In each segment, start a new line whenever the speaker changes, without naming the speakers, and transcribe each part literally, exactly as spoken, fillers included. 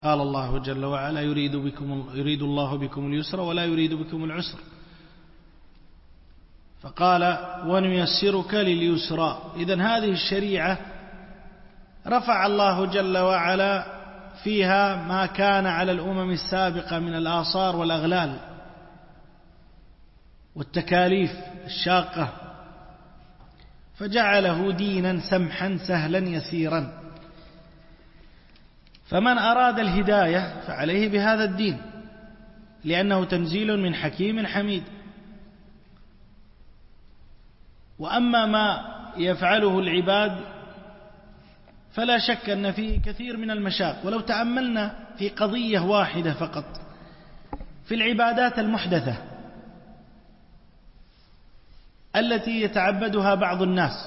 قال الله جل وعلا يريد بكم يريد الله بكم اليسر ولا يريد بكم العسر، فقال ونيسرك لليسرى. إذن هذه الشريعة رفع الله جل وعلا فيها ما كان على الأمم السابقة من الآثار والأغلال والتكاليف الشاقة، فجعله دينا سمحا سهلا يسيرا. فمن أراد الهداية فعليه بهذا الدين، لأنه تنزيل من حكيم حميد. وأما ما يفعله العباد فلا شك أن فيه كثير من المشاق. ولو تأملنا في قضية واحدة فقط في العبادات المحدثة التي يتعبدها بعض الناس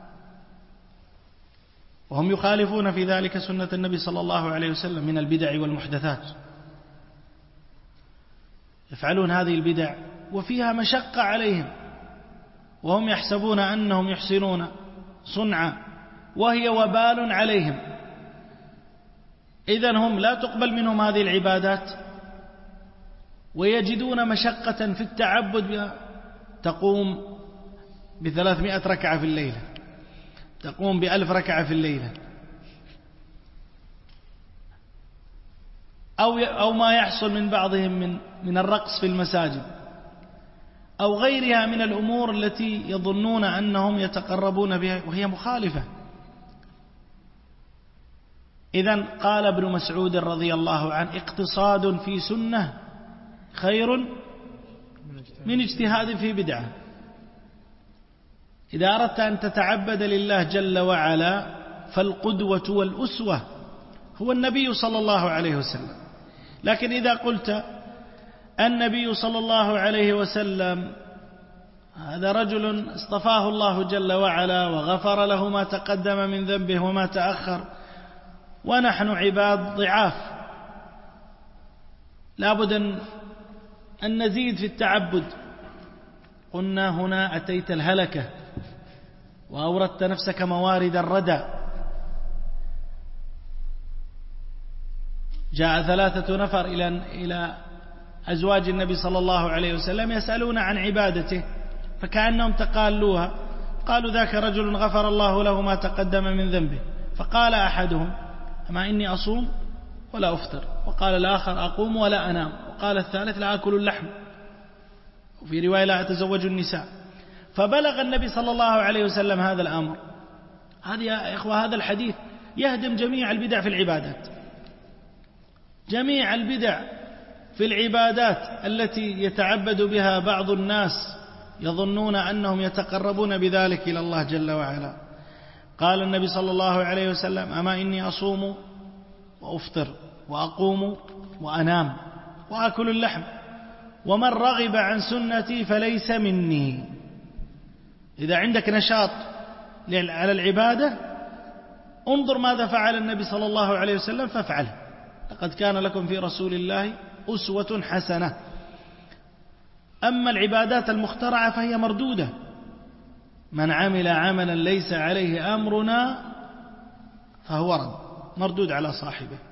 وهم يخالفون في ذلك سنة النبي صلى الله عليه وسلم من البدع والمحدثات، يفعلون هذه البدع وفيها مشقة عليهم وهم يحسبون أنهم يحسنون صنعا وهي وبال عليهم. إذن هم لا تقبل منهم هذه العبادات ويجدون مشقة في التعبد بها. تقوم بثلاثمائة ركعة في الليلة، تقوم بألف ركعة في الليلة، أو أو ما يحصل من بعضهم من من الرقص في المساجد أو غيرها من الأمور التي يظنون أنهم يتقربون بها وهي مخالفة. إذن قال ابن مسعود رضي الله عنه اقتصاد في سنة خير من اجتهاد في بدعة. إذا أردت أن تتعبد لله جل وعلا فالقدوة والأسوة هو النبي صلى الله عليه وسلم. لكن إذا قلت النبي صلى الله عليه وسلم هذا رجل اصطفاه الله جل وعلا وغفر له ما تقدم من ذنبه وما تأخر، ونحن عباد ضعاف لابد أن نزيد في التعبد، قلنا هنا أتيت الهلكة وأوردت نفسك موارد الردى. جاء ثلاثة نفر إلى إلى أزواج النبي صلى الله عليه وسلم يسألون عن عبادته، فكأنهم تقالوها، قالوا ذاك رجل غفر الله له ما تقدم من ذنبه. فقال أحدهم أما إني أصوم ولا أفطر، وقال الآخر أقوم ولا أنام، وقال الثالث لا أكل اللحم، وفي رواية لا أتزوج النساء. فبلغ النبي صلى الله عليه وسلم هذا الأمر. هذا يا إخوة هذا الحديث يهدم جميع البدع في العبادات، جميع البدع في العبادات التي يتعبد بها بعض الناس يظنون أنهم يتقربون بذلك إلى الله جل وعلا. قال النبي صلى الله عليه وسلم أما إني أصوم وأفطر وأقوم وأنام وأكل اللحم، ومن رغب عن سنتي فليس مني. إذا عندك نشاط على العبادة انظر ماذا فعل النبي صلى الله عليه وسلم فافعله. لقد كان لكم في رسول الله أسوة حسنة. أما العبادات المخترعة فهي مردودة. من عمل عملا ليس عليه أمرنا فهو رد، مردود على صاحبه.